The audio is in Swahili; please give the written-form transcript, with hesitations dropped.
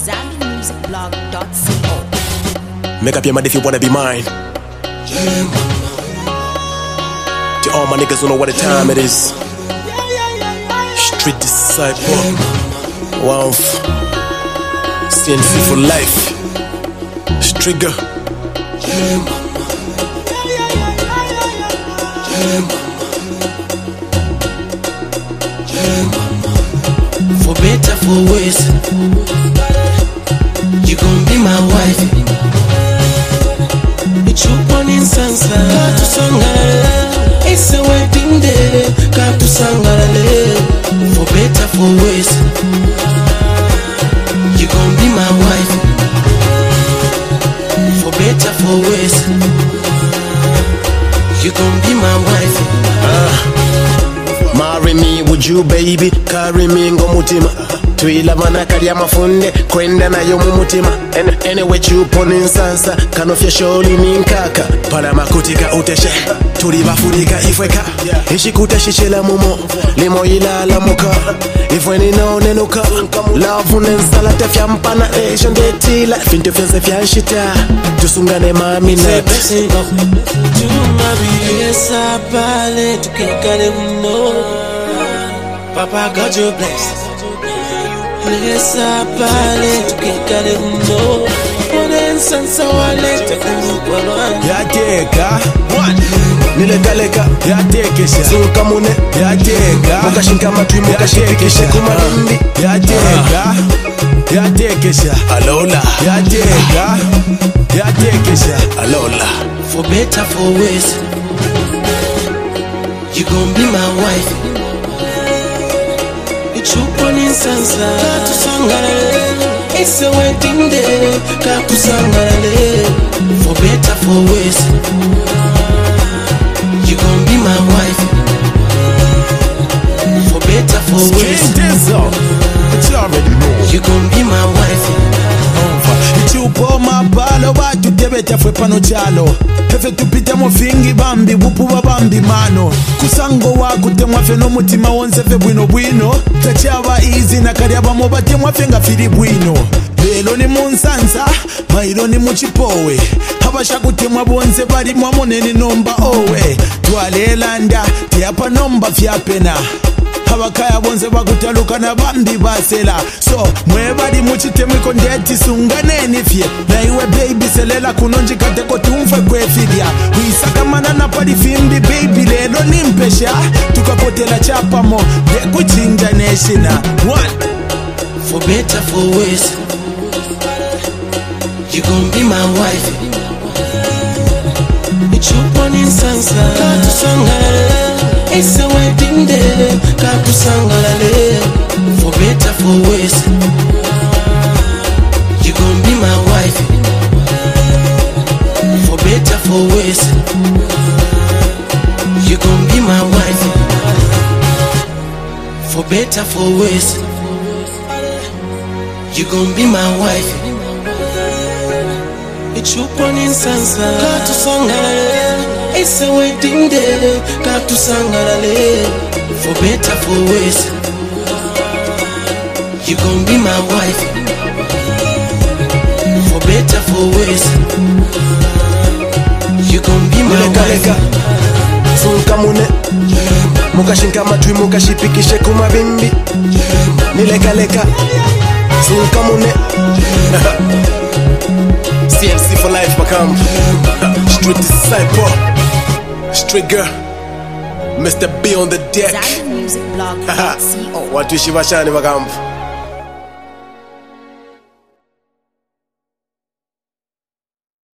Make up your mind if you wanna be mine. To all my niggas who know what the time it is. Street disciple. Wow. CNC for life. Strigger. For better, for worse, you gon' be my wife. It's your morning sansa, katu sangalale. It's a wedding day, katu sangalale. For better, for worse, you gon' be my wife. For better, for worse, you gon' be my wife. Marry me, would you baby? Carry me ngo mutima. Tuilavana kali amafunde kwenda nayo mu mutima. Anyway chuponi nsansa kanofya sholi ninkaka. Pana makutika uteshe tulibafurika ifweka. Ishikuta shishela mumo limo ilala muka. Ifwe ninonenuka love nensala tefya mpana Asian detila Finte fense fya shita tusungane mami na Esa pale tukikale mno. Papa God you bless. Esa pale tukikale mno. One sansa wale takumukwa lwani. Yateka nilekaleka yatekesha sinkamune yateka mukashinka matwi mukashipikishe kumabimbi yateka yatekesha alola yateka yatekesha alola. For better, for worse, you gon' be my wife. It's your morning sansa, katu sangalale. It's a wedding day, katu sangalale. For better, for worse, you gon' be my wife. For better, for worse, you gon' be my wife. Chupo mabalo watu tebeta fwe pano chalo Hefe tupita mofingi bambi bupuwa bambi mano Kusango waku temwafe no mutima wonsefe bwino bwino Kachaba izi na kariaba moba temwafe nga fili bwino Lelo ni munsansa, mailo ni muchipowe Habasha kutemwa bonse bari mwamoneni nomba owe Tuale landa, tiapa nomba fyapena Habakaya bonse bakutaluka na bambi basela So mwebali muchitemwiko ndeti sunganeni fye Na iwe baby selela kunonji kateko tumfe kwe fidia Wisaka manana pali fimbi baby lelo nimpesha Tukapotela chapa mo de kuchinja neshina One. For better, for worse, you gon' be my wife. It's your morning sansa, katu sangalale. It's a wedding day, katu sangalale. For better, for worse, you gon' be my wife. For better, for worse, you gon' be my wife. For better, for worse, you gon' be my wife. It's your morning sansa, katu sangalale. It's a wedding day, katu sangalale. For better, for worse, you gon' be my wife. For better, for worse, you gon' be my wife. Sunkamune mukashinka matwi mukashipikishe kumabimbi nilekaleka sunkamune CNC for life become Street disciple Strigger Mr. B on the deck. ZambianMusicBlog.co. Watu ishi bashani makambu.